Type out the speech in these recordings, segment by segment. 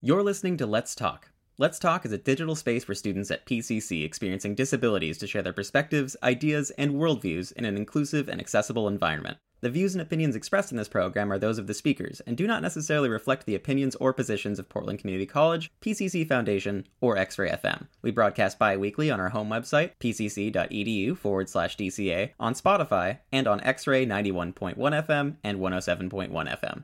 You're listening to Let's Talk. Let's Talk is a digital space for students at PCC experiencing disabilities to share their perspectives, ideas, and worldviews in an inclusive and accessible environment. The views and opinions expressed in this program are those of the speakers and do not necessarily reflect the opinions or positions of Portland Community College, PCC Foundation, or X-Ray FM. We broadcast bi-weekly on our home website, pcc.edu/DCA, on Spotify, and on X-Ray 91.1 FM and 107.1 FM.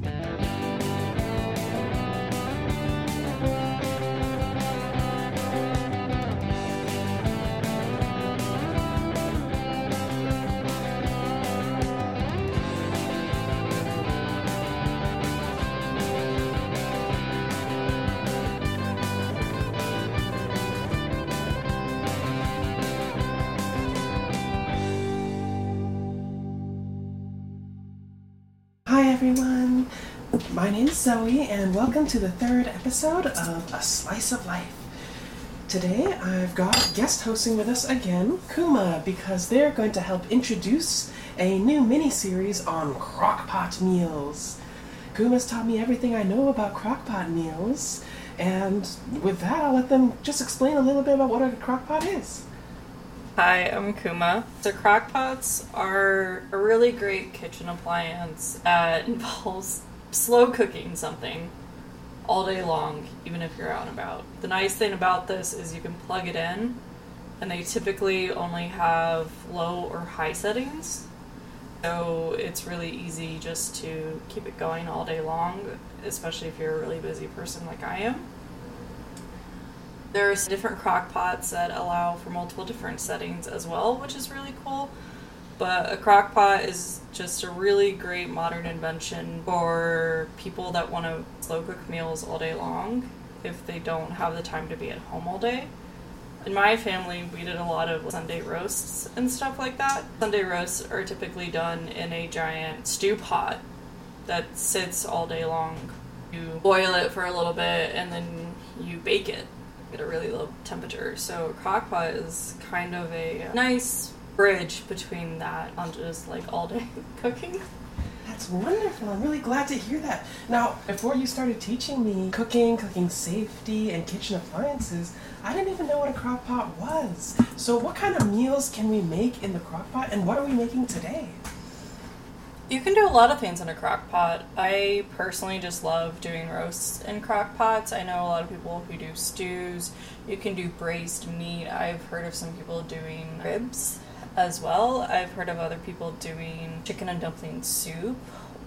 Hi everyone, my name is Zoe and welcome to the third episode of A Slice of Life. Today I've got guest hosting with us again, Kuma, because they're going to help introduce a new mini-series on crockpot meals. Kuma's taught me everything I know about crockpot meals, and with that I'll let them just explain a little bit about what a crockpot is. Hi, I'm Kuma. So crockpots are a really great kitchen appliance that involves slow cooking something all day long, even if you're out and about. The nice thing about this is you can plug it in, and they typically only have low or high settings. So it's really easy just to keep it going all day long, especially if you're a really busy person like I am. There's different crock pots that allow for multiple different settings as well, which is really cool. But a crock pot is just a really great modern invention for people that want to slow cook meals all day long if they don't have the time to be at home all day. In my family, we did a lot of Sunday roasts and stuff like that. Sunday roasts are typically done in a giant stew pot that sits all day long. You boil it for a little bit and then you bake it at a really low temperature. So a crock pot is kind of a nice bridge between that on just like all day cooking. That's wonderful. I'm really glad to hear that. Now, before you started teaching me cooking safety, and kitchen appliances, I didn't even know what a crock pot was. So what kind of meals can we make in the crock pot, and what are we making today? You can do a lot of things in a crock pot. I personally just love doing roasts in crock pots. I know a lot of people who do stews. You can do braised meat. I've heard of some people doing ribs as well. I've heard of other people doing chicken and dumpling soup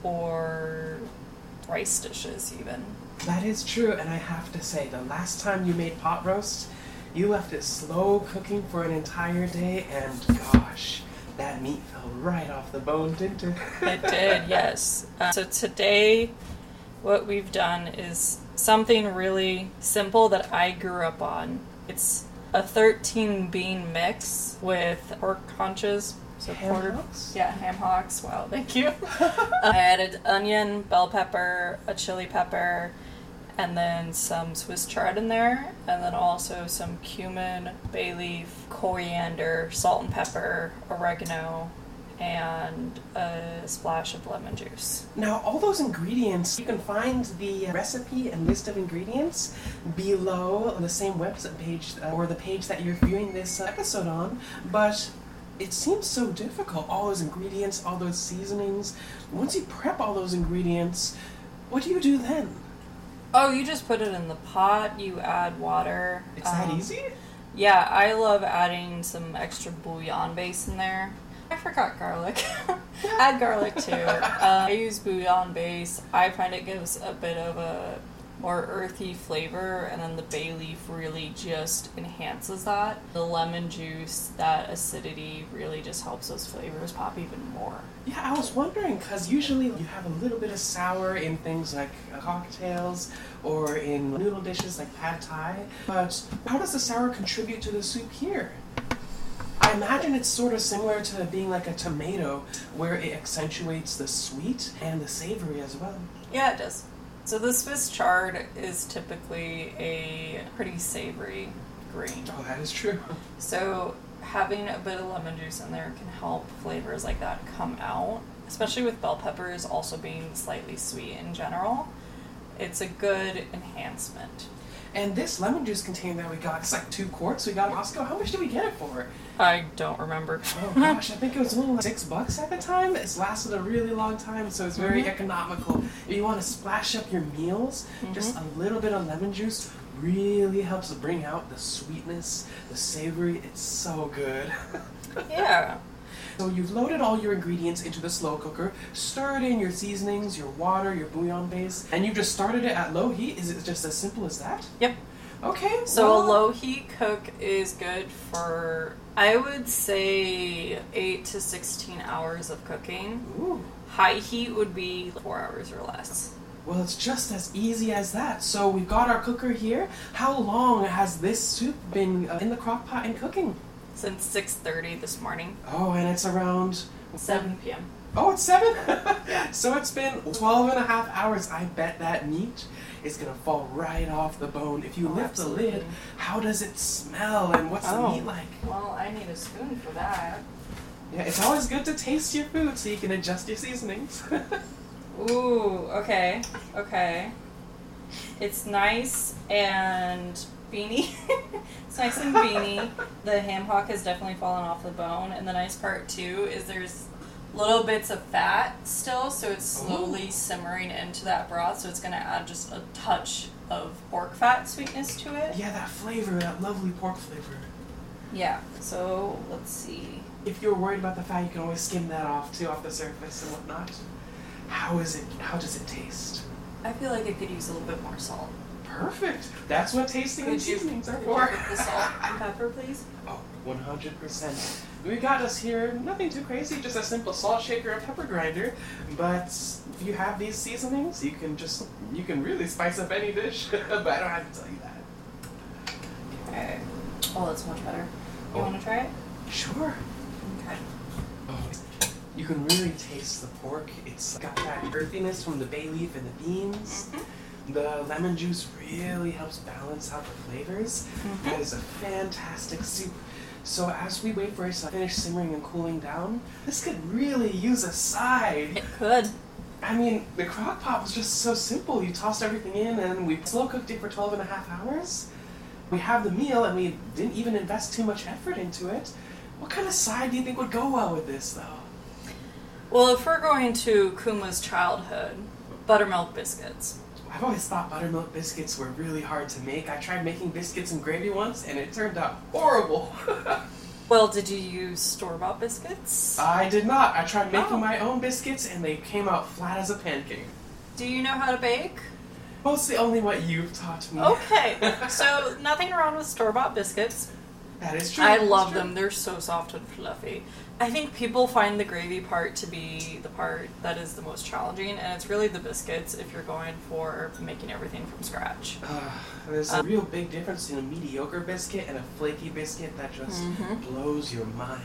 or rice dishes even. That is true, and I have to say, the last time you made pot roast, you left it slow cooking for an entire day, and gosh, that meat fell right off the bone, didn't it? It did, yes. So today, what we've done is something really simple that I grew up on. It's a 13 bean mix with pork haunches. So Ham hocks? Yeah, ham hocks. Wow, thank you. I added onion, bell pepper, a chili pepper, and then some Swiss chard in there, and then also some cumin, bay leaf, coriander, salt and pepper, oregano, and a splash of lemon juice. Now, all those ingredients, you can find the recipe and list of ingredients below on the same website page, or the page that you're viewing this episode on, but it seems so difficult, all those ingredients, all those seasonings. Once you prep all those ingredients, what do you do then? Oh, you just put it in the pot, you add water. It's that easy? Yeah, I love adding some extra bouillon base in there. I forgot garlic. Add garlic too. I use bouillon base. I find it gives a bit of a more earthy flavor, and then the bay leaf really just enhances that. The lemon juice, that acidity really just helps those flavors pop even more. Yeah, I was wondering, because usually you have a little bit of sour in things like cocktails or in noodle dishes like pad thai, but how does the sour contribute to the soup here? I imagine it's sort of similar to being like a tomato, where it accentuates the sweet and the savory as well. Yeah, it does. So the Swiss chard is typically a pretty savory green. Oh, that is true. So having a bit of lemon juice in there can help flavors like that come out, especially with bell peppers also being slightly sweet in general. it's a good enhancement. And this lemon juice container that we got, it's like 2 quarts we got at Costco. How much did we get it for? I don't remember. Oh gosh, I think it was only like $6 at the time. It's lasted a really long time, so it's very economical. If you want to splash up your meals, just a little bit of lemon juice really helps to bring out the sweetness, the savory. It's so good. Yeah. So you've loaded all your ingredients into the slow cooker, stirred in your seasonings, your water, your bouillon base, and you've just started it at low heat. Is it just as simple as that? Yep. Okay. So a low heat cook is good for, I would say, 8 to 16 hours of cooking. Ooh. High heat would be 4 hours or less. Well, it's just as easy as that. So we've got our cooker here. How long has this soup been in the crock pot and cooking? Since 6:30 this morning. Oh, and it's around 7 p.m. Oh, it's 7? So it's been 12 and a half hours. I bet that meat is going to fall right off the bone. If you lift absolutely. the lid, how does it smell and what's the meat like? Well, I need a spoon for that. Yeah, it's always good to taste your food so you can adjust your seasonings. Ooh, okay. Okay. It's nice and beany. It's nice and beany. The ham hock has definitely fallen off the bone. And the nice part, too, is there's little bits of fat still, so it's slowly simmering into that broth, so it's going to add just a touch of pork fat sweetness to it. Yeah, that flavor, that lovely pork flavor. Yeah, so let's see. If you're worried about the fat, you can always skim that off, too, off the surface and whatnot. How does it taste? I feel like I could use a little bit more salt. Perfect. That's what tasting and seasonings are for. Could you get the salt and pepper, please? Oh, 100%. We got us here, nothing too crazy, just a simple salt shaker and pepper grinder. But if you have these seasonings, you can really spice up any dish. But I don't have to tell you that. Okay. Oh, that's much better. You want to try it? Sure. Okay. Oh, you can really taste the pork. It's got that earthiness from the bay leaf and the beans. The lemon juice really helps balance out the flavors. That is a fantastic soup. So as we wait for it to finish simmering and cooling down, this could really use a side. It could. I mean, the crock pot was just so simple. You tossed everything in and we slow cooked it for 12 and a half hours. We have the meal and we didn't even invest too much effort into it. What kind of side do you think would go well with this, though? Well, if we're going to Kuma's childhood, buttermilk biscuits. I've always thought buttermilk biscuits were really hard to make. I tried making biscuits and gravy once, and it turned out horrible. Well, did you use store-bought biscuits? I did not. I tried making my own biscuits, and they came out flat as a pancake. Do you know how to bake? Mostly only what you've taught me. Okay, so nothing wrong with store-bought biscuits. That is true. I love them. They're so soft and fluffy. I think people find the gravy part to be the part that is the most challenging, and it's really the biscuits if you're going for making everything from scratch. There's a real big difference in a mediocre biscuit and a flaky biscuit that just blows your mind.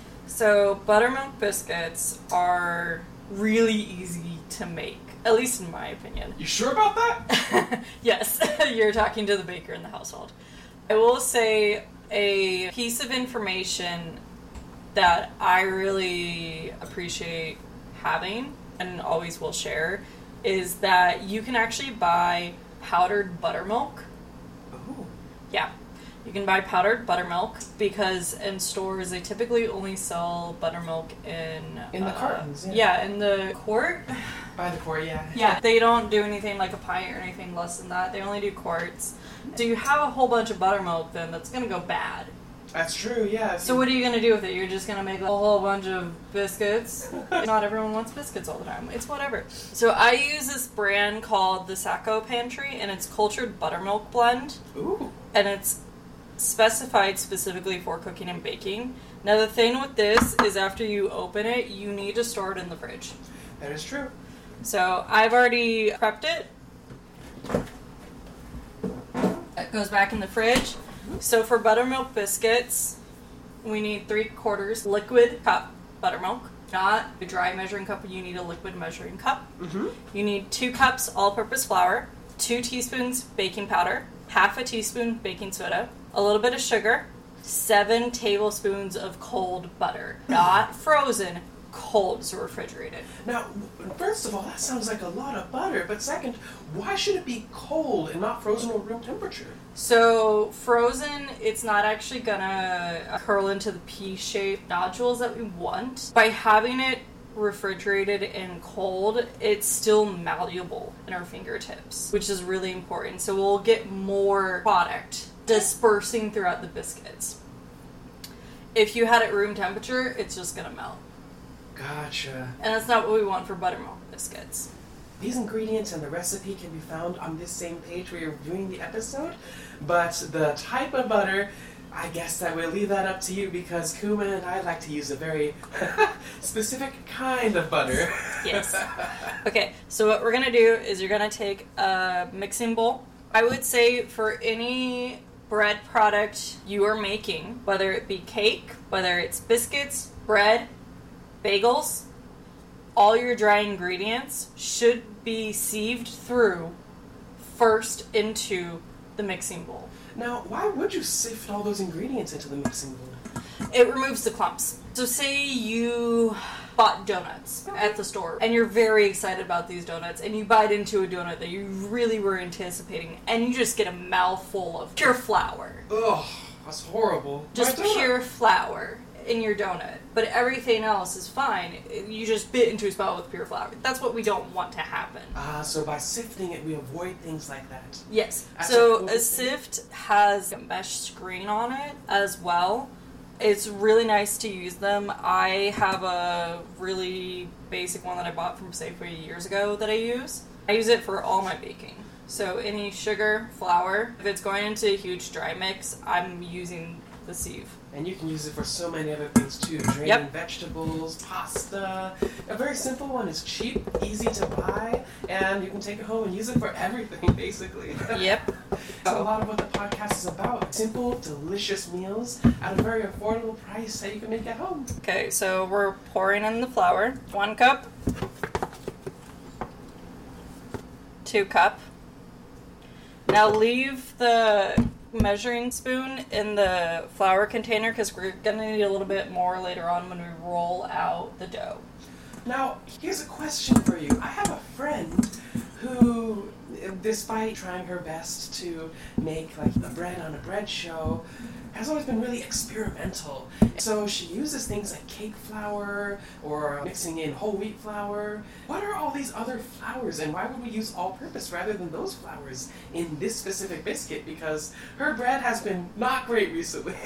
So buttermilk biscuits are really easy to make, at least in my opinion. You sure about that? Yes, you're talking to the baker in the household. I will say a piece of information that I really appreciate having and always will share is that you can actually buy powdered buttermilk. Ooh. Yeah, you can buy powdered buttermilk because in stores they typically only sell buttermilk in the cartons. Yeah, in the quart. By the quart, yeah. Yeah, they don't do anything like a pint or anything less than that. They only do quarts. So you have a whole bunch of buttermilk then that's going to go bad. That's true, yeah. So what are you going to do with it? You're just going to make a whole bunch of biscuits? Not everyone wants biscuits all the time. It's whatever. So I use this brand called the Sacco Pantry, and it's cultured buttermilk blend. Ooh. And it's specified specifically for cooking and baking. Now the thing with this is after you open it, you need to store it in the fridge. That is true. So I've already prepped it. It goes back in the fridge. So for buttermilk biscuits, we need 3/4 liquid cup buttermilk. Not a dry measuring cup, you need a liquid measuring cup. You need 2 cups all-purpose flour, 2 teaspoons baking powder, half a teaspoon baking soda, a little bit of sugar, 7 tablespoons of cold butter. Not frozen, cold, so refrigerated. Now, first of all, that sounds like a lot of butter, but second, why should it be cold and not frozen or room temperature? So frozen, it's not actually gonna curl into the pea-shaped nodules that we want. By having it refrigerated and cold, it's still malleable in our fingertips, which is really important. So we'll get more product dispersing throughout the biscuits. If you had it room temperature, it's just gonna melt. Gotcha. And that's not what we want for buttermilk biscuits. These ingredients and the recipe can be found on this same page where you're viewing the episode, but the type of butter, I guess that we'll leave that up to you because Kuma and I like to use a very specific kind of butter. Yes. Okay, so what we're gonna do is you're gonna take a mixing bowl. I would say for any bread product you are making, whether it be cake, whether it's biscuits, bread, bagels, all your dry ingredients should be sieved through first into the mixing bowl. Now, why would you sift all those ingredients into the mixing bowl? It removes the clumps. So say you bought donuts at the store and you're very excited about these donuts and you bite into a donut that you really were anticipating and you just get a mouthful of pure flour. Ugh, that's horrible. Just pure flour in your donut. But everything else is fine. You just bit into a spot with pure flour. That's what we don't want to happen. So by sifting it, we avoid things like that. Yes. That's So a a sift has a mesh screen on it as well. It's really nice to use them. I have a really basic one that I bought from Safeway years ago that I use. I use it for all my baking. So any sugar, flour, if it's going into a huge dry mix, I'm using the sieve. And you can use it for so many other things too. Draining vegetables, pasta. A very simple one is cheap, easy to buy, and you can take it home and use it for everything, basically. Yep. That's a lot of what the podcast is about. Simple, delicious meals at a very affordable price that you can make at home. Okay, so we're pouring in the flour. 1 cup. 2 cup. Now leave the measuring spoon in the flour container because we're going to need a little bit more later on when we roll out the dough. Now, here's a question for you. I have a friend who, despite trying her best to make like a bread on a bread show, has always been really experimental. So she uses things like cake flour or mixing in whole wheat flour. What are all these other flours and why would we use all-purpose rather than those flours in this specific biscuit? Because her bread has been not great recently.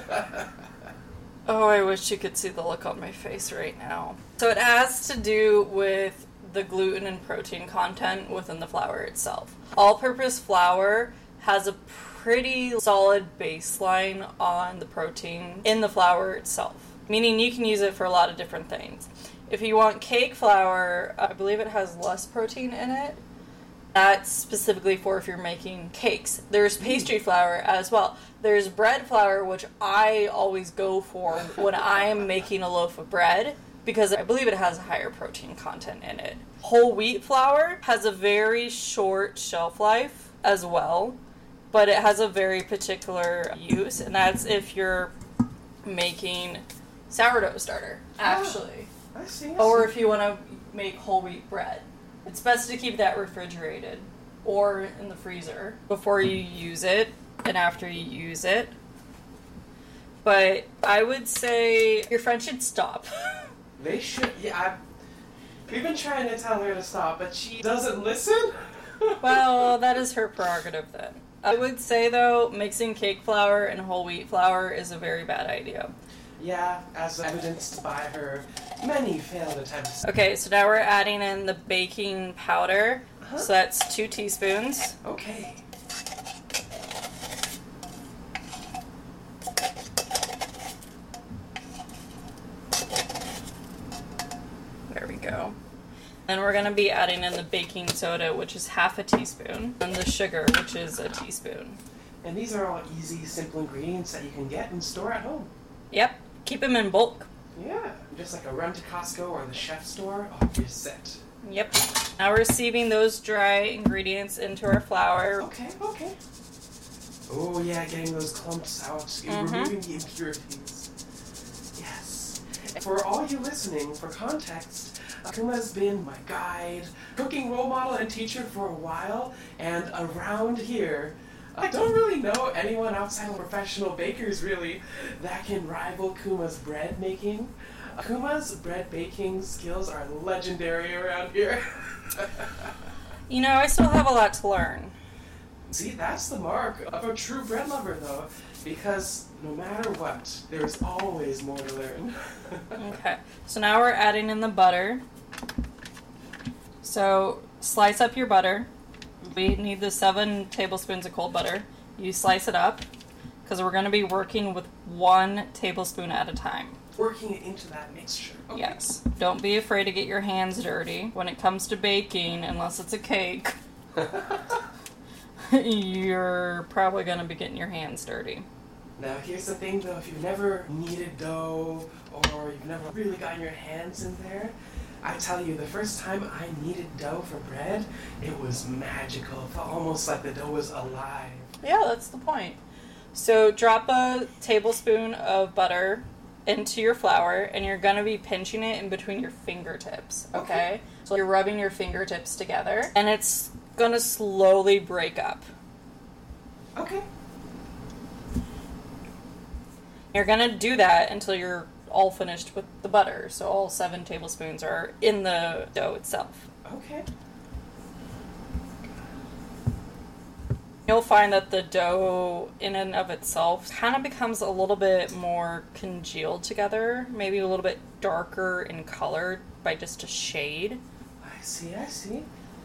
Oh, I wish you could see the look on my face right now. So it has to do with the gluten and protein content within the flour itself. All-purpose flour has a pretty solid baseline on the protein in the flour itself, meaning you can use it for a lot of different things. If you want cake flour, I believe it has less protein in it. That's specifically for if you're making cakes. There's pastry flour as well. There's bread flour, which I always go for when I am making a loaf of bread, because I believe it has a higher protein content in it. Whole wheat flour has a very short shelf life as well, but it has a very particular use, and that's if you're making sourdough starter, actually. I see. Or if you want to make whole wheat bread. It's best to keep that refrigerated or in the freezer before you use it and after you use it. But I would say your friend should stop. They should, yeah. We've been trying to tell her to stop, but she doesn't listen. Well, that is her prerogative then. I would say, though, mixing cake flour and whole wheat flour is a very bad idea. Yeah, as evidenced by her many failed attempts. Okay, so now we're adding in the baking powder. Uh-huh. So that's 2 teaspoons. Okay. There we go. Then we're going to be adding in the baking soda, which is half a teaspoon, and the sugar, which is a teaspoon. And these are all easy, simple ingredients that you can get and store at home. Yep. Keep them in bulk. Yeah, just like a run to Costco or the chef store, oh, you're set. Yep. Now we're sieving those dry ingredients into our flour. Okay. Oh yeah, getting those clumps out, Mm-hmm. removing the impurities. Yes. For all you listening, for context, Akuma's been my guide, cooking role model and teacher for a while, and around here, I don't really know anyone outside of professional bakers, really, that can rival Kuma's bread making. Kuma's bread baking skills are legendary around here. You know, I still have a lot to learn. See, that's the mark of a true bread lover, though, because no matter what, there's always more to learn. Okay, so now we're adding in the butter. So slice up your butter. We need the 7 tablespoons of cold butter. You slice it up, because we're going to be working with 1 tablespoon at a time. Working it into that mixture. Okay. Yes. Don't be afraid to get your hands dirty. When it comes to baking, unless it's a cake, you're probably going to be getting your hands dirty. Now, here's the thing, though. If you've never kneaded dough or you've never really gotten your hands in there, I tell you, the first time I kneaded dough for bread, it was magical. It felt almost like the dough was alive. Yeah, that's the point. So drop a tablespoon of butter into your flour, and you're going to be pinching it in between your fingertips, okay? So you're rubbing your fingertips together, and it's going to slowly break up. Okay. You're going to do that until you're all finished with the butter, so all 7 tablespoons are in the dough itself. Okay. You'll find that the dough in and of itself kind of becomes a little bit more congealed together, maybe a little bit darker in color by just a shade. I see.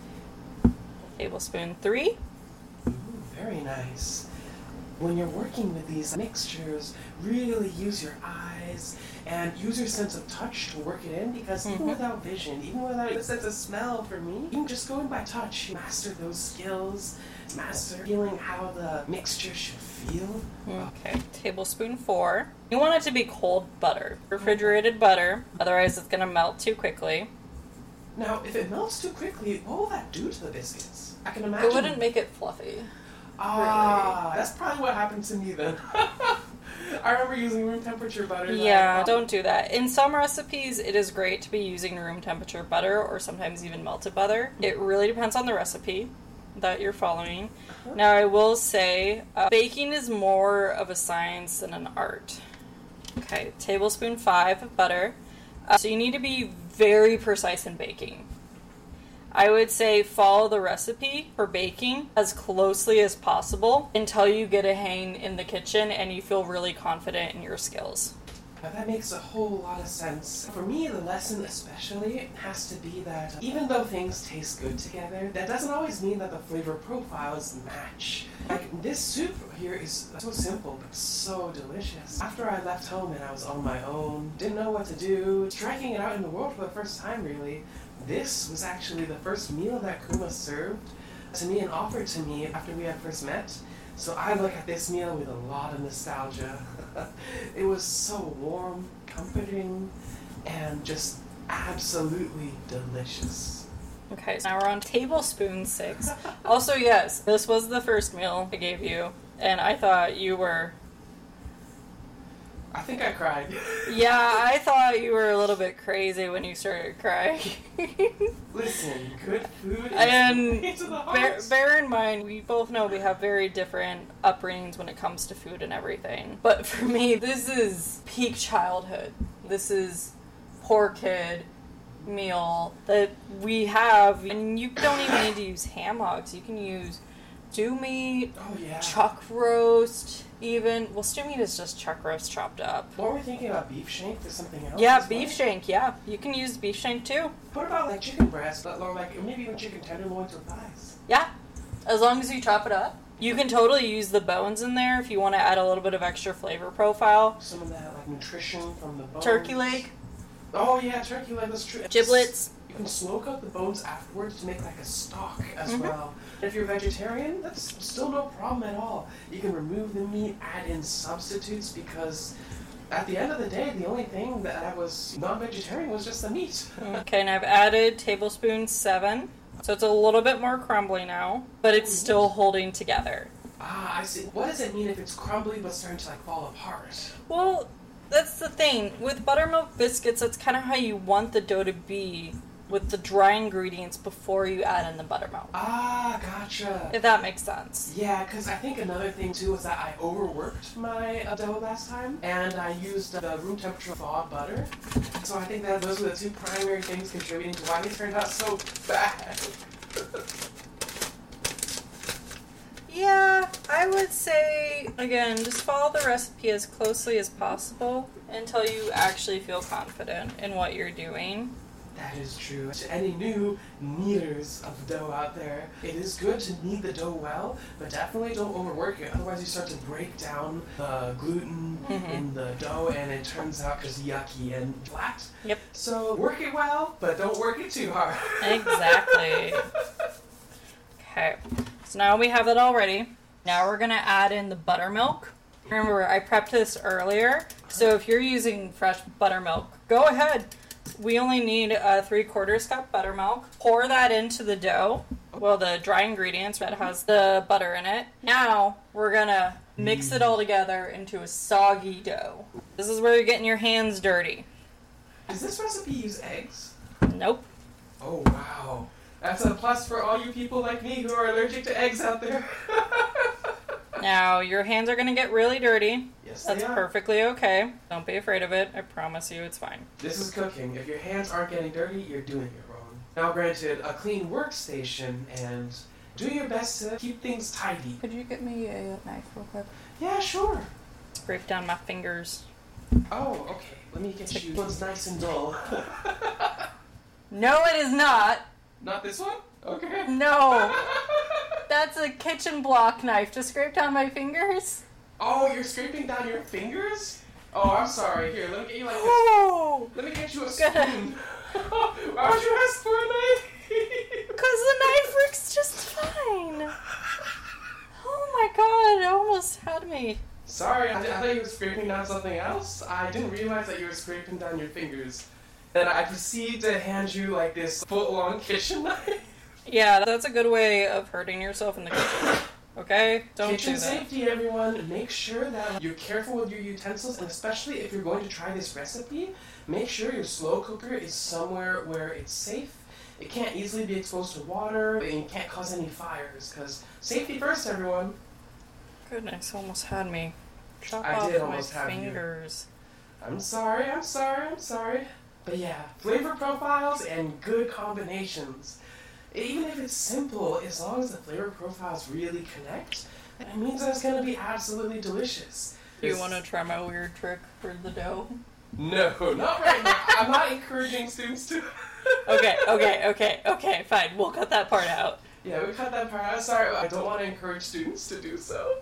Tablespoon 3. Ooh, very nice. When you're working with these mixtures, really use your eyes and use your sense of touch to work it in, because even without vision, even without a sense of smell for me, you can just go in by touch. Master those skills, master feeling how the mixture should feel. Okay, tablespoon 4. You want it to be cold butter, refrigerated butter, otherwise it's going to melt too quickly. Now, if it melts too quickly, what will that do to the biscuits? I can imagine. It wouldn't make it fluffy. Ah, really? That's probably what happened to me then. I remember using room temperature butter. Yeah, don't do that. In some recipes, it is great to be using room temperature butter or sometimes even melted butter. It really depends on the recipe that you're following. Now, I will say, baking is more of a science than an art. Okay, tablespoon 5 of butter. So you need to be very precise in baking. I would say follow the recipe for baking as closely as possible until you get a hang in the kitchen and you feel really confident in your skills. Now that makes a whole lot of sense. For me, the lesson especially has to be that even though things taste good together, that doesn't always mean that the flavor profiles match. Like, this soup here is so simple, but so delicious. After I left home and I was on my own, didn't know what to do, striking it out in the world for the first time, really, this was actually the first meal that Kuma served to me and offered to me after we had first met. So I look at this meal with a lot of nostalgia. It was so warm, comforting, and just absolutely delicious. Okay, so now we're on tablespoon 6. Also, yes, this was the first meal I gave you, and I thought you were... I think I cried. Yeah, I thought you were a little bit crazy when you started crying. Listen, good food and is to the heart. Bear in mind, we both know we have very different upbringings when it comes to food and everything. But for me, this is peak childhood. This is poor kid meal that we have. And you don't even need to use ham hocks. You can use stew meat, chuck roast, even. Well, stew meat is just chuck roast chopped up. Weren't we thinking about beef shank or something else? Yeah, beef shank, yeah. You can use beef shank too. What about like chicken breast, or like maybe even chicken tenderloins or thighs? Yeah, as long as you chop it up. You can totally use the bones in there if you want to add a little bit of extra flavor profile. Some of that like nutrition from the bones. Turkey leg. Oh yeah, turkey leg, that's true. Giblets. You can smoke out the bones afterwards to make like a stock as well. If you're vegetarian, that's still no problem at all. You can remove the meat, add in substitutes, because at the end of the day, the only thing that I was non-vegetarian was just the meat. Okay, and I've added tablespoon 7. So it's a little bit more crumbly now, but it's still holding together. Ah, I see. What does it mean if it's crumbly but starting to like fall apart? Well, That's the thing. With buttermilk biscuits, that's kind of how you want the dough to be with the dry ingredients before you add in the buttermilk. Ah, gotcha. If that makes sense. Yeah, because I think another thing too was that I overworked my dough last time, and I used the room temperature thawed butter. So I think that those were the two primary things contributing to why they turned out so bad. Yeah, I would say, again, just follow the recipe as closely as possible until you actually feel confident in what you're doing. That is true. To any new kneaders of dough out there, it is good to knead the dough well, but definitely don't overwork it. Otherwise, you start to break down the gluten in the dough, and it turns out just yucky and flat. Yep. So work it well, but don't work it too hard. Exactly. Okay, so now we have it all ready. Now we're going to add in the buttermilk. Remember, I prepped this earlier, so if you're using fresh buttermilk, go ahead. We only need 3/4 cup buttermilk. Pour that into the dough. Well, the dry ingredients that has the butter in it. Now we're gonna mix it all together into a soggy dough. This is where you're getting your hands dirty. Does this recipe use eggs? Nope. Oh, wow. That's a plus for all you people like me who are allergic to eggs out there. Now your hands are gonna get really dirty. Yes, That's they are. perfectly okay. Don't be afraid of it. I promise you it's fine. This is cooking. If your hands aren't getting dirty, you're doing it wrong. Now, granted, a clean workstation and do your best to keep things tidy. Could you get me a knife real quick? Yeah, sure. Scrape down my fingers. Oh, okay. Let me get you one's nice and dull. No, it is not. Not this one? Okay. No. That's a kitchen block knife to scrape down my fingers. Oh, you're scraping down your fingers? Oh, I'm sorry. Here, let me get you like this. Oh! Let me get you a Good. spoon. Why would you ask for a knife? Because the knife works just fine. Oh my god, it almost had me. Sorry, I thought you were scraping down something else. I didn't realize that you were scraping down your fingers. Then I proceed to hand you like this foot-long kitchen knife. Yeah, that's a good way of hurting yourself in the kitchen. Okay? Don't Kitchen do that. safety, everyone. Make sure that you're careful with your utensils, and especially if you're going to try this recipe, make sure your slow cooker is somewhere where it's safe. It can't easily be exposed to water, and it can't cause any fires, because safety first, everyone. Goodness, almost had me. Chop I off did my almost have you. fingers. I'm sorry. But yeah, flavor profiles and good combinations. Even if it's simple, as long as the flavor profiles really connect, it means that it's going to be absolutely delicious. Do you want to try my weird trick for the dough? No, not right now. I'm not encouraging students to... Okay, fine. We'll cut that part out. Yeah, we cut that part out. Sorry, I don't want to encourage students to do so.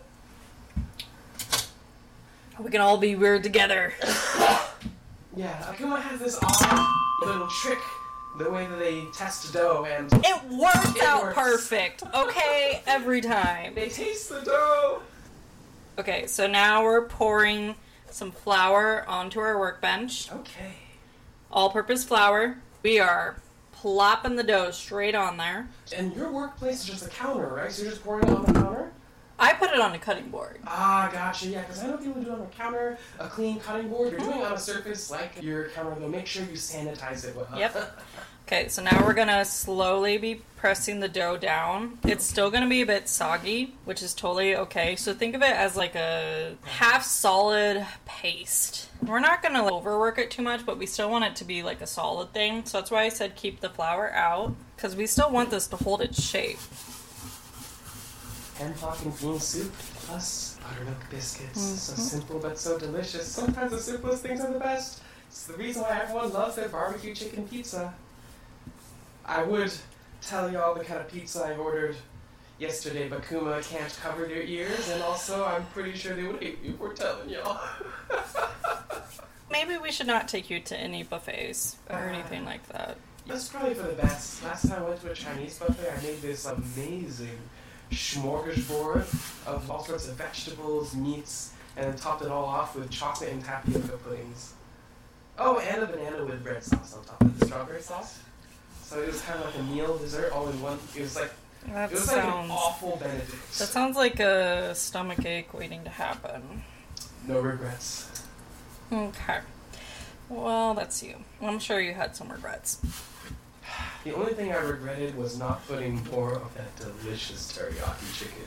We can all be weird together. Yeah, Akuma has this odd little trick, the way that they test dough, and It works It out works. perfect, okay? Every time. they taste the dough. Okay, so now we're pouring some flour onto our workbench. Okay. All-purpose flour. We are plopping the dough straight on there. And your workplace is just a counter, right? So you're just pouring it on the counter? I put it on a cutting board. Ah, gotcha. Yeah, because I know people do it on a counter, a clean cutting board. You're doing it on a surface like your counter, though. Make sure you sanitize it well. Yep. Okay, so now we're gonna slowly be pressing the dough down. It's still gonna be a bit soggy, which is totally okay. So think of it as like a half solid paste. We're not gonna overwork it too much, but we still want it to be like a solid thing. So that's why I said keep the flour out, because we still want this to hold its shape. Hen flock and bean soup plus buttermilk biscuits. So simple but so delicious. Sometimes the simplest things are the best. It's the reason why everyone loves their barbecue chicken pizza. I would tell y'all the kind of pizza I ordered yesterday, but Kuma can't cover their ears, and also I'm pretty sure they would hate me for telling y'all. Maybe we should not take you to any buffets or anything like that. That's probably for the best. Last time I went to a Chinese buffet, I made this amazing smorgasbord of all sorts of vegetables, meats, and then topped it all off with chocolate and tapioca puddings. Oh, and a banana with red sauce on top of the strawberry sauce. So it was kind of like a meal dessert all in one. It was like That it was like an sounds. awful Benedict. That sounds like a stomach ache waiting to happen. No regrets. Okay. Well, that's you. I'm sure you had some regrets. The only thing I regretted was not putting more of that delicious teriyaki chicken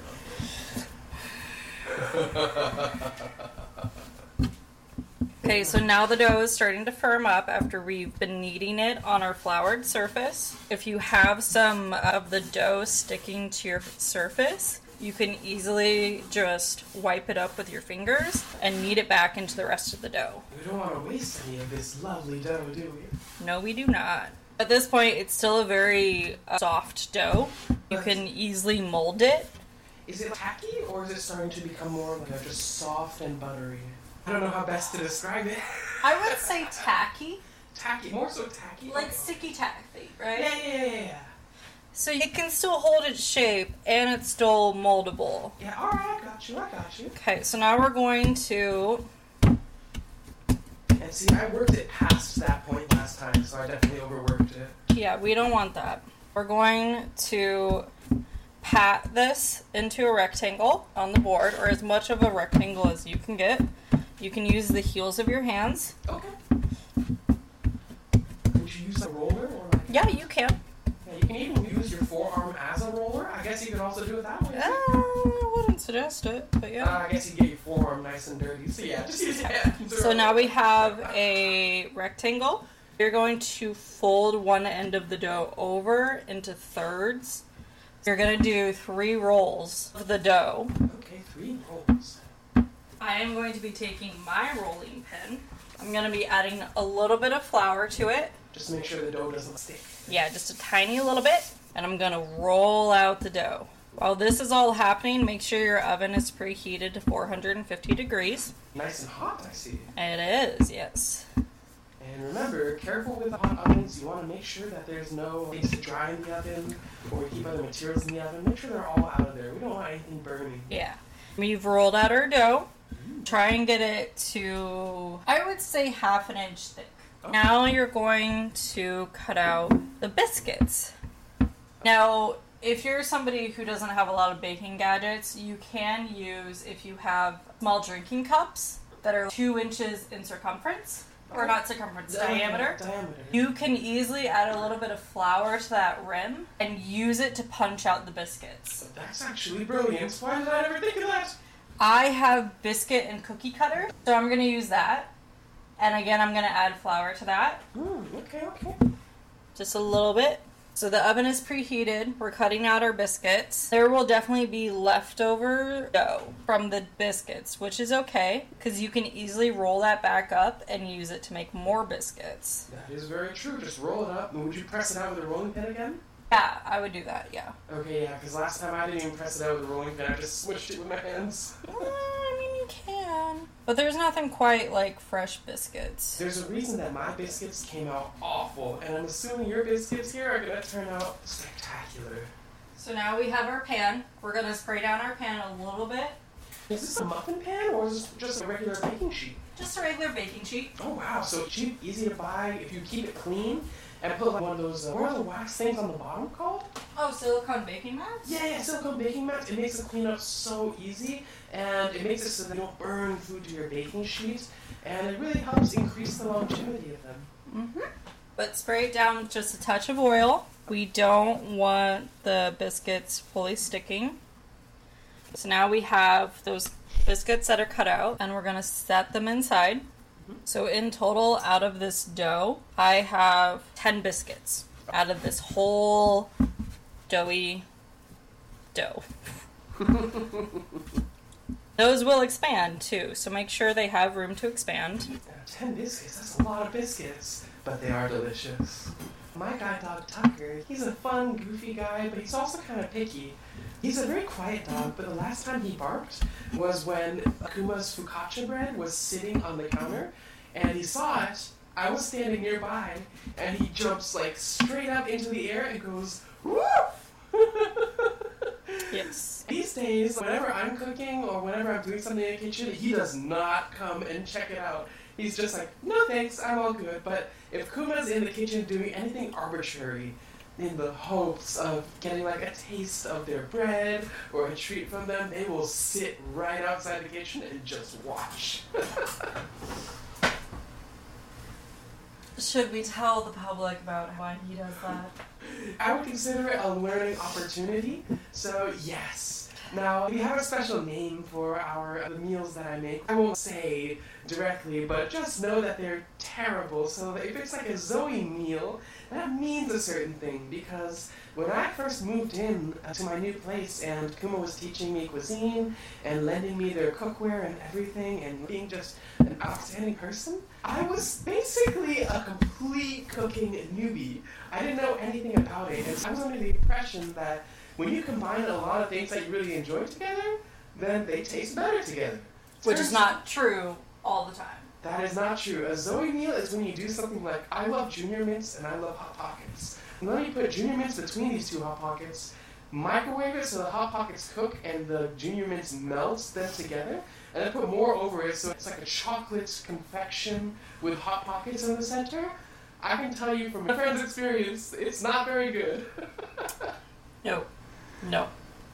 on it. Okay, so now the dough is starting to firm up after we've been kneading it on our floured surface. If you have some of the dough sticking to your surface, you can easily just wipe it up with your fingers and knead it back into the rest of the dough. We don't want to waste any of this lovely dough, do we? No, we do not. At this point, it's still a very soft dough. You can easily mold it. Is it tacky, or is it starting to become more like just soft and buttery? I don't know how best to describe it. I would say tacky. Tacky, more so tacky. Like sticky tacky, right? Yeah. So it can still hold its shape, and it's still moldable. Yeah, alright, I got you. Okay, so now we're going to... And see, I worked it past that point last time, so I definitely overworked it. Yeah, we don't want that. We're going to pat this into a rectangle on the board, or as much of a rectangle as you can get. You can use the heels of your hands. Okay. Would you use a roller? Or like... Yeah, you can. Yeah, you can even use your forearm as a roller. I guess you could also do it that way. I wouldn't suggest it, but yeah. I guess you get your forearm nice and dirty. So yeah, just use your hands. So now we have a rectangle. You're going to fold one end of the dough over into thirds. You're going to do 3 rolls of the dough. Okay, 3 rolls. I am going to be taking my rolling pin. I'm going to be adding a little bit of flour to it. Just make sure the dough doesn't stick. Yeah, just a tiny little bit. And I'm going to roll out the dough. While this is all happening, make sure your oven is preheated to 450 degrees. Nice and hot, I see. It is, yes. And remember, careful with the hot ovens. You want to make sure that there's no things to dry in the oven, or keep other materials in the oven. Make sure they're all out of there. We don't want anything burning. Yeah. We've rolled out our dough. Try and get it to, I would say, 1/2 inch thick. Okay. Now you're going to cut out the biscuits. Now, if you're somebody who doesn't have a lot of baking gadgets, you can use, if you have small drinking cups that are 2 inches in circumference, or not circumference, diameter. You can easily add a little bit of flour to that rim and use it to punch out the biscuits. That's actually brilliant. Why did I never think of that? I have biscuit and cookie cutter, so I'm going to use that. And again, I'm going to add flour to that. Okay. Just a little bit. So the oven is preheated. We're cutting out our biscuits. There will definitely be leftover dough from the biscuits, which is okay, because you can easily roll that back up and use it to make more biscuits. That is very true. Just roll it up. And would you press it out with a rolling pin again? Yeah, I would do that, yeah. Okay, yeah, because last time I didn't even press it out with a rolling pin. I just smushed it with my hands. I mean, you can. But there's nothing quite like fresh biscuits. There's a reason that my biscuits came out awful, and I'm assuming your biscuits here are going to turn out spectacular. So now we have our pan. We're going to spray down our pan a little bit. Is this a muffin pan, or is this just a regular baking sheet? Just a regular baking sheet. Oh wow, so cheap, easy to buy, if you keep it clean, and put like one of those, what are the wax things on the bottom called? Oh, silicone baking mats? Yeah, silicone baking mats. It makes the cleanup so easy, and it makes it so that you don't burn food to your baking sheet, and it really helps increase the longevity of them. Mm-hmm. But spray it down with just a touch of oil. We don't want the biscuits fully sticking. So now we have those biscuits that are cut out, and we're going to set them inside. So in total, out of this dough, I have 10 biscuits out of this whole doughy dough. Those will expand too, so make sure they have room to expand. 10 biscuits, that's a lot of biscuits, but they are delicious. My guide dog Tucker, he's a fun, goofy guy, but he's also kind of picky. He's a very quiet dog, but the last time he barked was when Akuma's focaccia bread was sitting on the counter, and he saw it. I was standing nearby, and he jumps like straight up into the air and goes, woof! Yes. These days, whenever I'm cooking or whenever I'm doing something in the kitchen, he does not come and check it out. He's just like, no thanks, I'm all good. But if Kuma's in the kitchen doing anything arbitrary, in the hopes of getting like a taste of their bread or a treat from them, they will sit right outside the kitchen and just watch. Should we tell the public about why he does that? I would consider it a learning opportunity, so yes. Now, we have a special name for the meals that I make. I won't say directly, but just know that they're terrible. So if it's like a Zoe meal, that means a certain thing. Because when I first moved in to my new place and Kuma was teaching me cuisine and lending me their cookware and everything and being just an outstanding person, I was basically a complete cooking newbie. I didn't know anything about it. And I was under the impression that when you combine a lot of things that you really enjoy together, then they taste better together. Which is not true all the time. That is not true. A Zoe meal is when you do something like, I love Junior Mints and I love Hot Pockets. And then you put Junior Mints between these two Hot Pockets, microwave it so the Hot Pockets cook and the Junior Mints melts them together, and then put more over it so it's like a chocolate confection with Hot Pockets in the center. I can tell you from my friend's experience, it's not very good. No.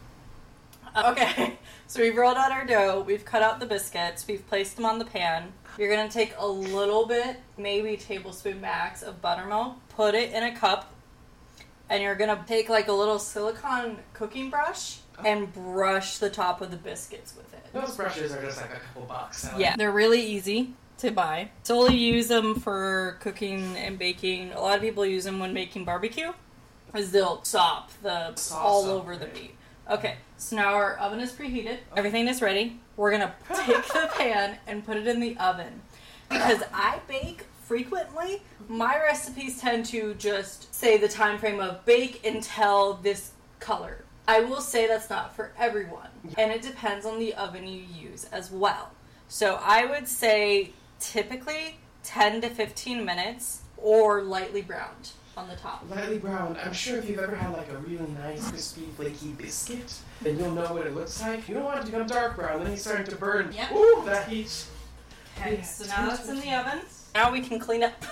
Okay, so we've rolled out our dough, we've cut out the biscuits, we've placed them on the pan. You're going to take a little bit, maybe tablespoon max, of buttermilk, put it in a cup, and you're going to take like a little silicone cooking brush and brush the top of the biscuits with it. Those brushes are just like a couple bucks. Yeah, they're really easy to buy. Solely use them for cooking and baking. A lot of people use them when making barbecue, as they'll sop the Sauce all up, over the right. meat. Okay, so now our oven is preheated. Everything is ready. We're gonna take the pan and put it in the oven. Because I bake frequently, my recipes tend to just say the time frame of bake until this color. I will say that's not for everyone, and it depends on the oven you use as well. So I would say typically 10 to 15 minutes or lightly browned on the top. Lightly browned. I'm sure if you've ever had like a really nice, crispy, flaky biscuit, then you'll know what it looks like. You don't want it to become dark brown, then he's starting to burn. Yep. Ooh, that heat. Okay, Yeah, so now that's in the oven. Now we can clean up.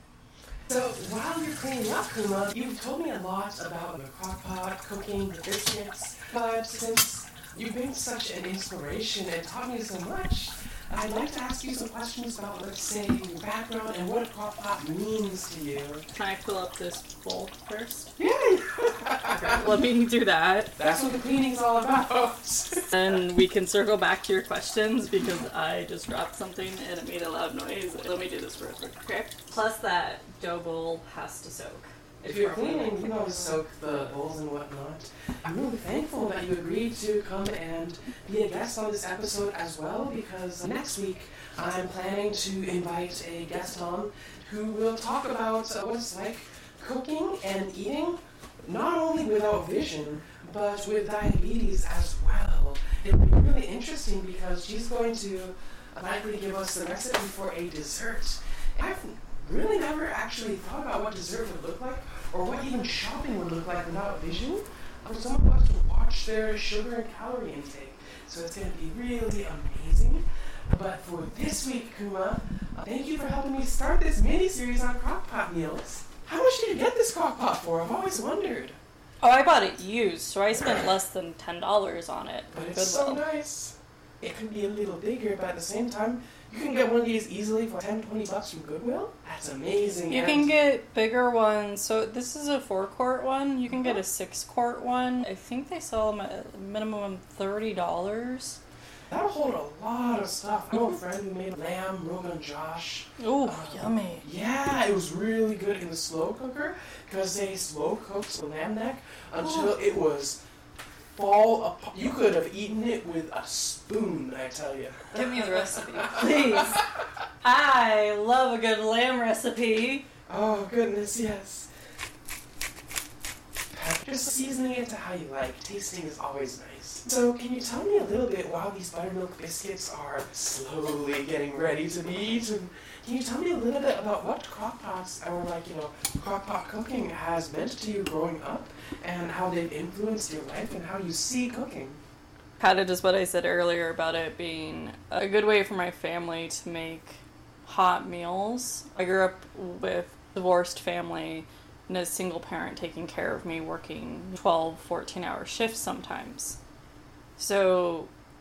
So while you're cleaning up, Kuma, you've told me a lot about the crock pot, cooking, the biscuits, but since you've been such an inspiration and taught me so much, I'd like to ask you some questions about, let's say, your background and what a crock pot means to you. Can I fill up this bowl first? Yeah! Let me do that. That's what the cleaning's all about. And we can circle back to your questions because I just dropped something and it made a loud noise. Let me do this first, okay? Plus that dough bowl has to soak. If you're cleaning, you know to soak the bowls and whatnot. I'm really thankful that you agreed to come and be a guest on this episode as well, because next week I'm planning to invite a guest on who will talk about what it's like cooking and eating, not only without vision, but with diabetes as well. It'll be really interesting because she's going to likely give us the recipe for a dessert. I've really never actually thought about what dessert would look like or what even shopping would look like without vision. Someone who has to watch their sugar and calorie intake. So it's going to be really amazing. But for this week, Kuma, thank you for helping me start this mini-series on crockpot meals. How much did you get this crockpot for? I've always wondered. Oh, I bought it used, so I spent less than $10 on it. But it's so nice. It can be a little bigger, but at the same time, you can get one of these easily for $10-20 from Goodwill. That's amazing. You can get bigger ones. So this is a 4-quart one. You can get a 6-quart one. I think they sell them at a minimum $30. That'll hold a lot of stuff. I know a friend who made lamb Rogan Josh. Ooh, yummy. Yeah, it was really good in the slow cooker because they slow cooked the lamb neck until it was fall apart. You could have eaten it with a spoon, I tell you. Give me the recipe, please. I love a good lamb recipe. Oh, goodness, yes. Just seasoning it to how you like. Tasting is always nice. So, can you tell me a little bit while these buttermilk biscuits are slowly getting ready to be eaten? Can you tell me a little bit about what crockpots or crockpot cooking has meant to you growing up and how they've influenced your life and how you see cooking? Kind of just what I said earlier about it being a good way for my family to make hot meals. I grew up with a divorced family and a single parent taking care of me, working 12, 14-hour shifts sometimes. So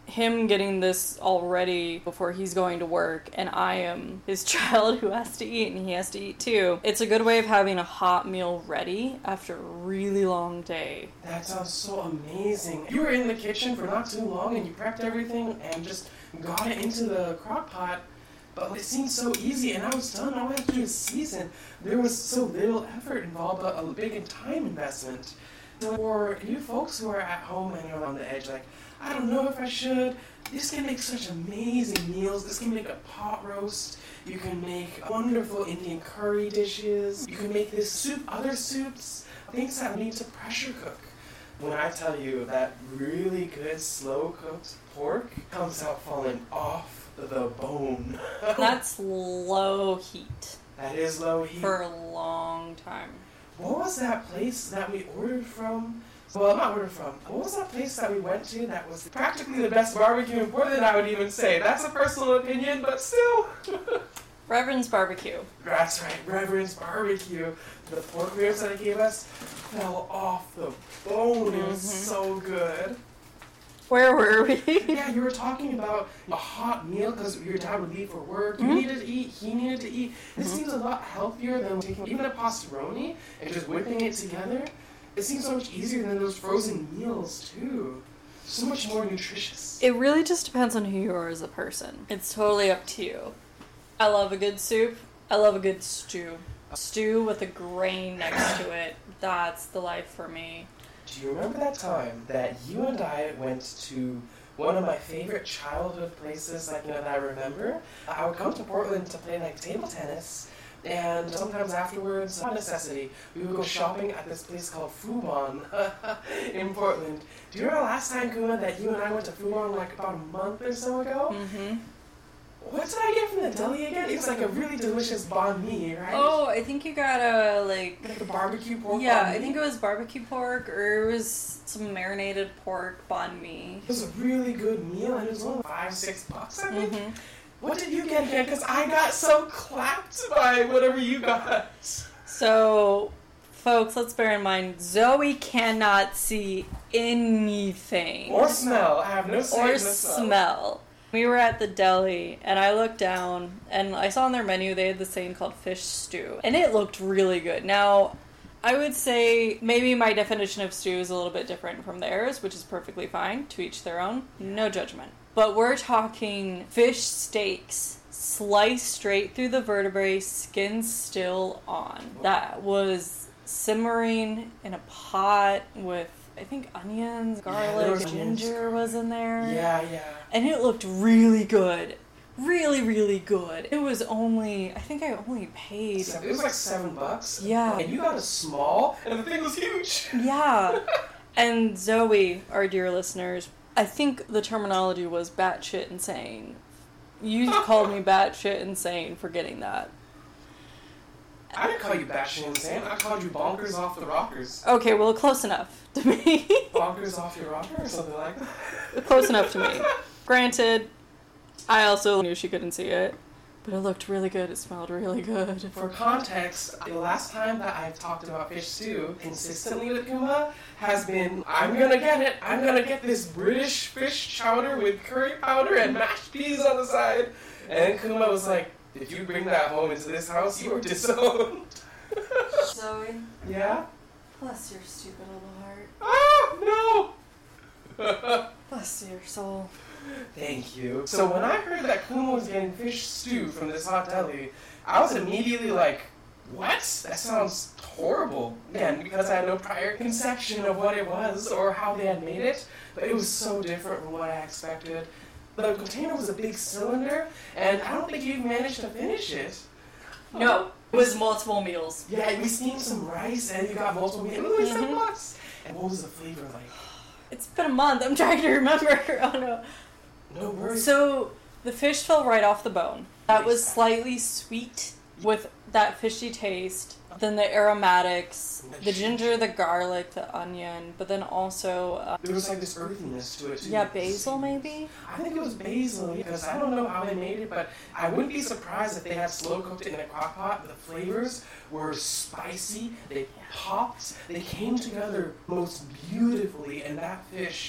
him getting this all ready before he's going to work, and I am his child who has to eat, and he has to eat too. It's a good way of having a hot meal ready after a really long day. That sounds so amazing. You were in the kitchen for not too long and you prepped everything and just got it into the crock pot, but it seemed so easy, and I was done. All I had to do is season. There was so little effort involved, but a big time investment. So for you folks who are at home and are on the edge, like, I don't know if I should. This can make such amazing meals. This can make a pot roast. You can make wonderful Indian curry dishes. You can make this soup, other soups, things that need to pressure cook. When I tell you that really good slow-cooked pork comes out falling off the bone. That's low heat. That is low heat. For a long time. What was that place that we ordered from? Well, not ordered from. What was that place that we went to that was practically the best barbecue in Portland, I would even say? That's a personal opinion, but still. Reverend's Barbecue. That's right, Reverend's Barbecue. The pork ribs that they gave us fell off the bone. It was so good. Where were we? Yeah, you were talking about a hot meal because your dad would leave for work. You needed to eat. He needed to eat. This seems a lot healthier than taking even a pastaroni and just whipping it together. It seems so much easier than those frozen meals, too. So much more nutritious. It really just depends on who you are as a person. It's totally up to you. I love a good soup. I love a good stew. Stew with a grain next to it. That's the life for me. Do you remember that time that you and I went to one of my favorite childhood places, like, that I remember? I would come to Portland to play, table tennis, and sometimes afterwards, by necessity, we would go shopping at this place called Fubon in Portland. Do you remember last time, Kuma, that you and I went to Fubon, about a month or so ago? Mm-hmm. What did I get from the deli again? It was a really delicious banh mi, right? Oh, I think you got a, Like a barbecue pork yeah, banh mi? I think it was barbecue pork, or it was some marinated pork banh mi. It was a really good meal, and it was only $5-6, I think. Mm-hmm. What did you get again? Because I got so clapped by whatever you got. So, folks, let's bear in mind, Zoe cannot see anything. Or smell. I have no say Or in the smell. We were at the deli, and I looked down, and I saw on their menu they had this thing called fish stew, and it looked really good. Now, I would say maybe my definition of stew is a little bit different from theirs, which is perfectly fine, to each their own, no judgment. But we're talking fish steaks, sliced straight through the vertebrae, skin still on. That was simmering in a pot with, I think, onions, garlic, ginger was in there. Yeah. And it looked really good. Really, really good. It was only, I think I only paid... It was $7. Yeah. And you got a small, and the thing was huge. Yeah. And Zoe, our dear listeners, I think the terminology was batshit insane. You called me batshit insane for getting that. I didn't call you batshit insane. I called you bonkers off the rockers. Okay, well, close enough to me. Bonkers off your rocker or something like that? Close enough to me. Granted, I also knew she couldn't see it, but it looked really good. It smelled really good. For context, the last time that I've talked about fish stew consistently with Kuma has been, I'm gonna get it. I'm gonna get this British fish chowder with curry powder and mashed peas on the side. And Kuma was like, if you bring that home into this house, you are disowned. Zoe, Yeah? bless your stupid little heart. Ah, no! Bless your soul. Thank you. So when I heard that Kuma was getting fish stew from this hot deli, I was immediately like, what? That sounds horrible. Again, because I had no prior conception of what it was or how they had made it, but it was so different from what I expected. The container was a big cylinder, and I don't think you even managed to finish it. No, it was multiple meals. Yeah, we steamed some rice, and you got multiple meals. It was only $7. And what was the flavor like? It's been a month. I'm trying to remember. Oh no. No worries. So the fish fell right off the bone. That was slightly sweet with that fishy taste. Then the aromatics, the ginger, the garlic, the onion, but then also... there was this earthiness to it too. Yeah, basil maybe? I think it was basil, because I don't know how they made it, but I wouldn't be surprised if they had slow cooked it in a crock pot. The flavors were spicy, they popped, they came together most beautifully, and that fish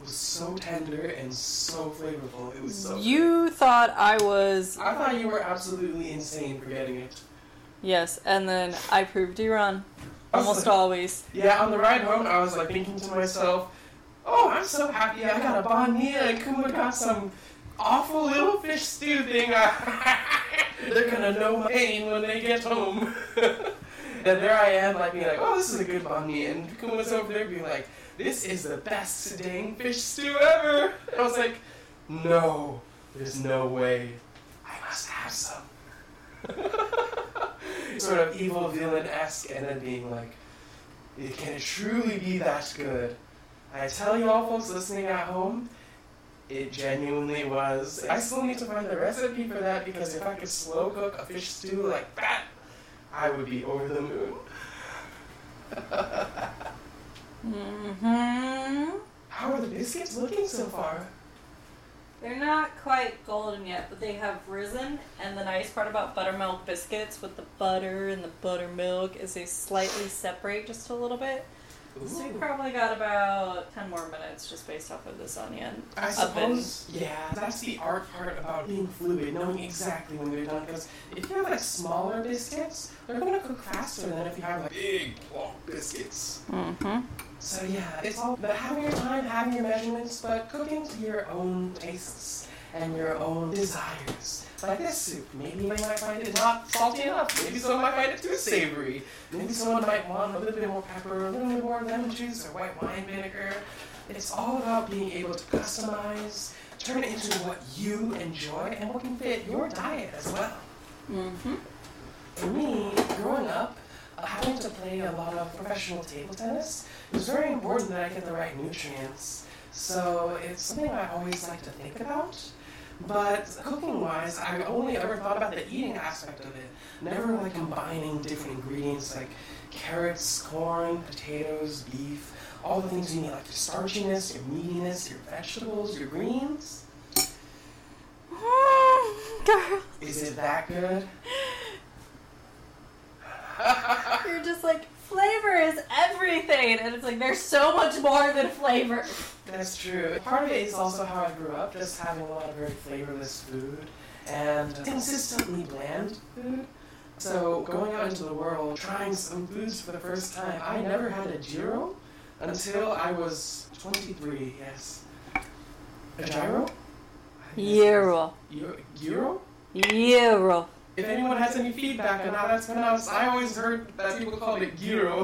was so tender and so flavorful. It was so You thought I was... I thought you were absolutely insane for getting it. Yes, and then I proved you wrong. Almost always. Yeah, on the ride home, I was like thinking to myself, oh, I'm so happy I got a banh mi and Kuma got some awful little fish stew thing. They're gonna know my pain when they get home. And there I am, like being like, oh, this is a good banh mi, and Kuma's over there being like, this is the best dang fish stew ever. And I was like, no, there's no way. I must have some. Sort of evil villain-esque, and then being like, can it truly be that good? I tell you all folks listening at home, it genuinely was. I still need to find the recipe for that, because if I could slow cook a fish stew like that, I would be over the moon. How are the biscuits looking so far? They're not quite golden yet, but they have risen, and the nice part about buttermilk biscuits with the butter and the buttermilk is they slightly separate just a little bit. Ooh. So you probably got about 10 more minutes just based off of this onion. I suppose, yeah, that's the art part about being fluid, knowing exactly when they're done, because if you have like smaller biscuits, they're going to cook faster than if you have like big, long biscuits. Mm-hmm. So yeah, it's all about having your time, having your measurements, but cooking to your own tastes and your own desires. Like this soup, maybe you might find it not salty enough, maybe someone might find it too savory, maybe someone might want a little bit more pepper, a little bit more lemon juice or white wine vinegar. It's all about being able to customize, turn it into what you enjoy and what can fit your diet as well. Mm-hmm. For me, growing up, having to play a lot of professional table tennis, it was very important that I get the right nutrients. So it's something I always like to think about. But cooking-wise, I only ever thought about the eating aspect of it. Never like combining different ingredients like carrots, corn, potatoes, beef, all the things you need, like your starchiness, your meatiness, your vegetables, your greens. Girl. Is it that good? You're just like, flavor is everything, and it's like, there's so much more than flavor. That's true. Part of it is also how I grew up, just having a lot of very flavorless food and consistently bland food. So going out into the world, trying some foods for the first time, I never had a gyro until I was 23, yes. A gyro? Gyro. Gyro? Gyro. If anyone has any feedback on how that's pronounced, I always heard that people called it gyro.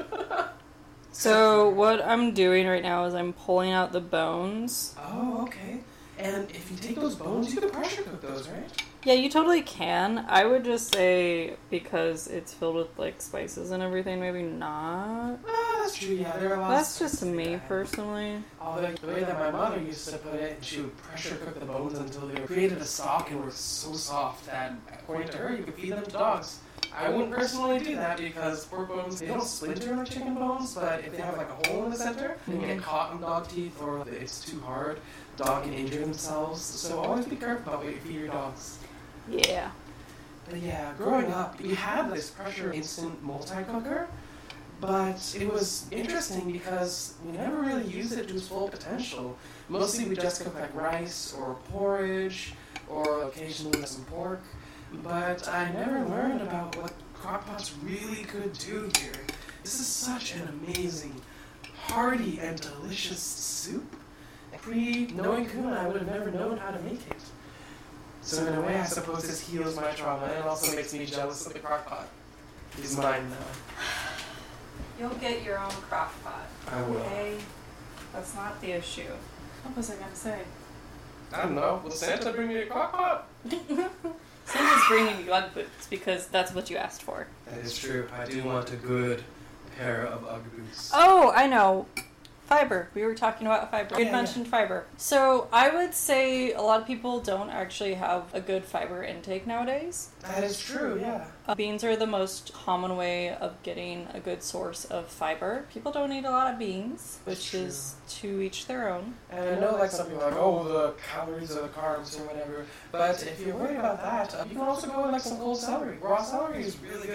So what I'm doing right now is I'm pulling out the bones. Oh, okay. And if you take those bones, you can pressure cook those, right? Yeah, you totally can. I would just say because it's filled with like spices and everything, maybe not. That's true, yeah. There are lots That's of just me personally. Although the way that my mother used to put it, she would pressure cook the bones until they created a stock and were so soft that, according to her, you could feed them to dogs. I wouldn't personally do that because pork bones, they don't splinter like chicken bones, but if they have like a hole in the center, they get caught in dog teeth or it's too hard, dog can injure themselves. So always be careful about what you feed your dogs. Yeah. But yeah, growing up, we had this pressure instant multi-cooker, but it was interesting because we never really used it to its full potential. Mostly we just cook like rice or porridge or occasionally some pork, but I never learned about what crockpots really could do here. This is such an amazing, hearty, and delicious soup. Pre-knowing Kuna, I would have never known how to make it. So in a way, I suppose this heals my trauma and also makes me jealous of the crockpot. He's mine now. You'll get your own crock pot. I will. Okay? That's not the issue. What was I gonna say? I don't know. Will Santa bring me a crockpot? Santa's bringing you Ugg boots because that's what you asked for. That is true. I do want a good pair of Ugg boots. Oh, I know. Fiber. We were talking about fiber. You Yeah, mentioned fiber. So I would say a lot of people don't actually have a good fiber intake nowadays. That is true, yeah. Beans are the most common way of getting a good source of fiber. People don't eat a lot of beans, which is to each their own. And I know like some people are like, oh, the calories or the carbs or whatever. But if you're worried about that, you can also go with like some cold celery. Raw celery is really good.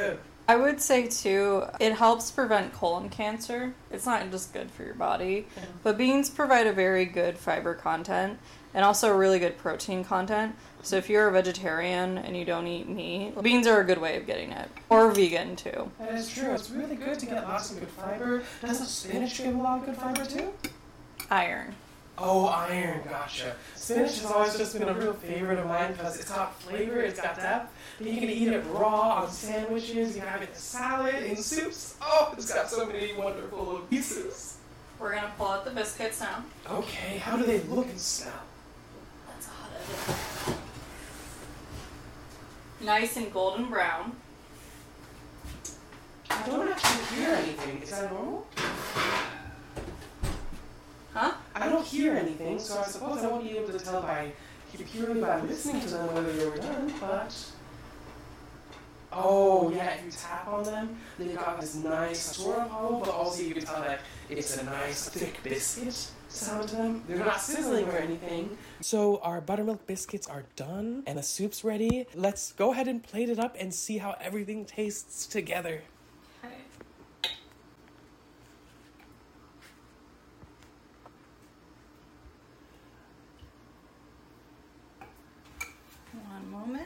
I would say too, it helps prevent colon cancer. It's not just good for your body, but beans provide a very good fiber content and also a really good protein content. So if you're a vegetarian and you don't eat meat, beans are a good way of getting it. Or vegan too. That is true. It's really good to get lots of good fiber. Doesn't spinach give a lot of good fiber too? Iron. Oh, iron, gotcha. Spinach has always just been a real favorite of mine because it's got flavor, it's got depth. You can eat it raw on sandwiches, you can have it in salad, in soups. Oh, it's got so many wonderful pieces. We're gonna pull out the biscuits now. Okay, how do they look and smell? That's hot of it. Nice and golden brown. I don't actually hear anything. Is that normal? Huh? I don't hear anything, so I suppose I won't be able to tell purely by listening to them whether they were done, but... Oh, yeah, if you tap on them, they've got this nice sort of hollow, but also you can tell that it's a nice thick biscuit sound to them. They're not sizzling or anything. So our buttermilk biscuits are done, and the soup's ready. Let's go ahead and plate it up and see how everything tastes together. Okay. One moment.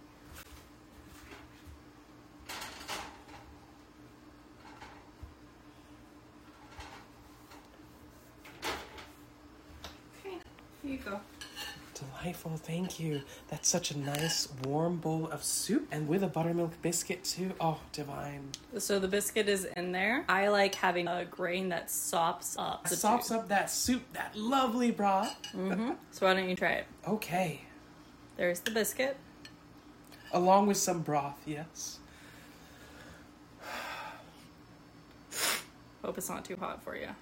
Okay, here you go. Delightful, thank you. That's such a nice warm bowl of soup, and with a buttermilk biscuit too. Oh, divine. So the biscuit is in there. I like having a grain that sops up the Sops up that soup, that lovely broth. Mm-hmm. So why don't you try it? Okay. There's the biscuit. Along with some broth, yes. Hope it's not too hot for you.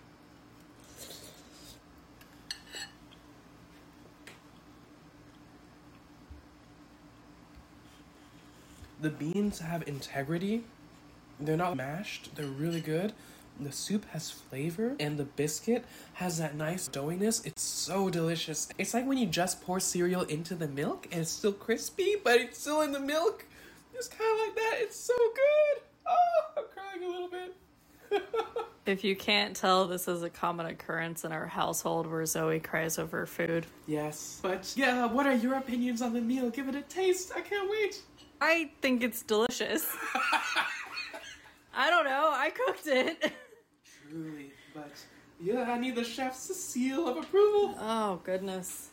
The beans have integrity. They're not mashed. They're really good. The soup has flavor, and the biscuit has that nice doughiness. It's so delicious. It's like when you just pour cereal into the milk, and it's still crispy, but it's still in the milk. It's kind of like that. It's so good. Oh, I'm crying a little bit. If you can't tell, this is a common occurrence in our household where Zoe cries over food. Yes. But yeah, what are your opinions on the meal? Give it a taste. I can't wait. I think it's delicious. I don't know. I cooked it. Truly, but yeah, I need the chef's seal of approval. Oh, goodness.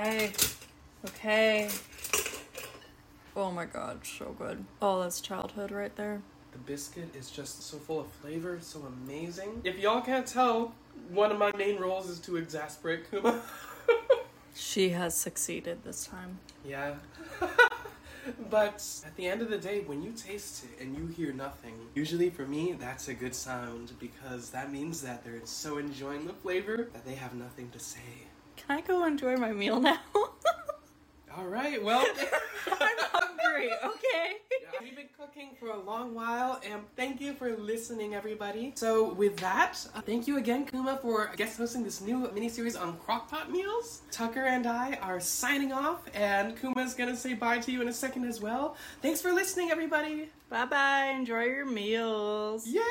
Okay. Oh my god, so good. Oh, that's childhood right there. The biscuit is just so full of flavor, so amazing. If y'all can't tell, one of my main roles is to exasperate Kuma. She has succeeded this time. Yeah. But at the end of the day, when you taste it and you hear nothing, usually for me, that's a good sound because that means that they're so enjoying the flavor that they have nothing to say. Can I go enjoy my meal now? All right, well... I'm hungry, okay? Yeah, we've been cooking for a long while, and thank you for listening, everybody. So with that, thank you again, Kuma, for guest hosting this new mini-series on crockpot meals. Tucker and I are signing off, and Kuma's gonna say bye to you in a second as well. Thanks for listening, everybody. Bye-bye, enjoy your meals. Yay!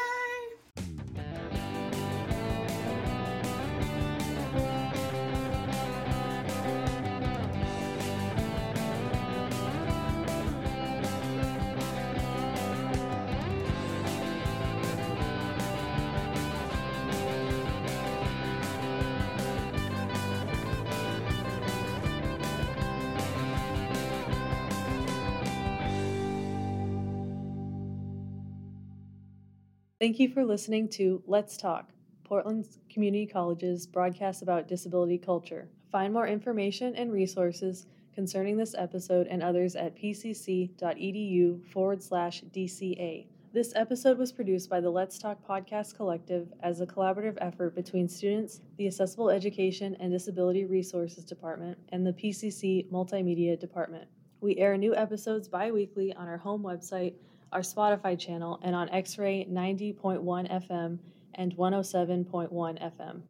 Thank you for listening to Let's Talk, Portland Community College's broadcast about disability culture. Find more information and resources concerning this episode and others at pcc.edu/DCA. This episode was produced by the Let's Talk Podcast Collective as a collaborative effort between students, the Accessible Education and Disability Resources Department, and the PCC Multimedia Department. We air new episodes bi-weekly on our home website, our Spotify channel, and on X-Ray 90.1 FM and 107.1 FM.